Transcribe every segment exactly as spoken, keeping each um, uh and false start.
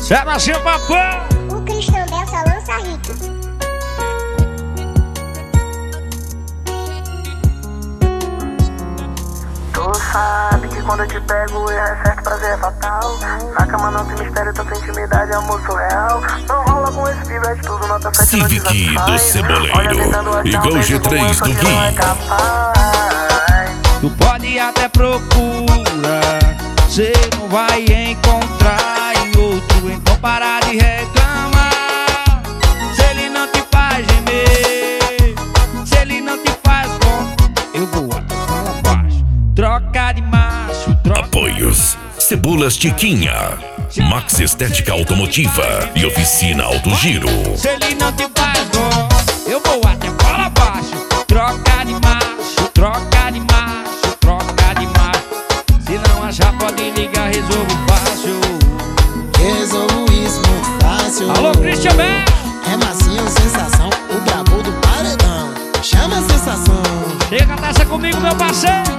Sebastião Papão. O Cristão dessa lança hit. Tu sabe que quando eu te pego é certo, prazer é fatal. Na cama não tem mistério, tanta intimidade, amor surreal. Não rola com esse pivete, tudo nota sete, não te Civic do satisfaz. Ceboleiro, igual o G três do Gui. Tu pode até procurar, cê não vai encontrar em outro. Então para de reclamar. Se ele não te faz gemer, se ele não te faz bom, eu vou até falar baixo. Troca de macho, troca. Apoios: Cebolas Tiquinha, Max Estética Automotiva e Oficina Alto Giro. Se ele não te faz bom, eu vou até falar baixo. Troca de macho, troca de macho, troca de macho. Se não achar, pode ligar, resolvo fácil. Resolvo isso muito fácil. Alô, Christian Bell. É macio, sensação, o brabo do paredão. Chama a sensação. Chega dessa comigo, meu parceiro.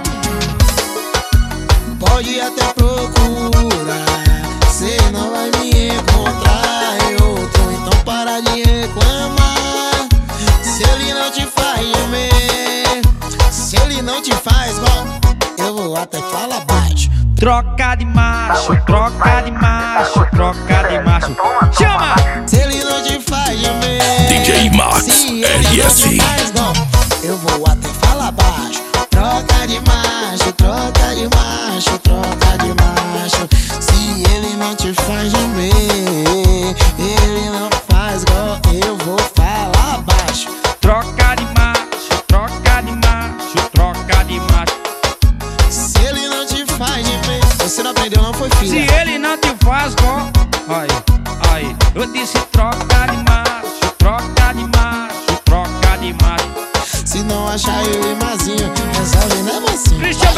Pode até procurar, cê não vai me encontrar em outro. Então para de reclamar. Se ele não te faz gemer, se ele não te faz igual, eu vou até falar baixo. Troca de macho, troca de macho, troca de macho. Chama! Se ele não te faz gemer, D J Max se ele L S. não te faz igual, eu vou até falar baixo. Troca de macho, troca de macho, troca de macho. Se ele não te faz gemer, ele não faz igual, eu vou falar baixo. Troca de macho, troca de macho, troca de macho. Se ele não te faz gemer, você não aprendeu não, foi Se filha. ele não te faz bom, ai, ai, eu disse troca de macho, troca de macho, troca de macho. Se não achar eu e Mazinho, resolve, né, mocinho? Christian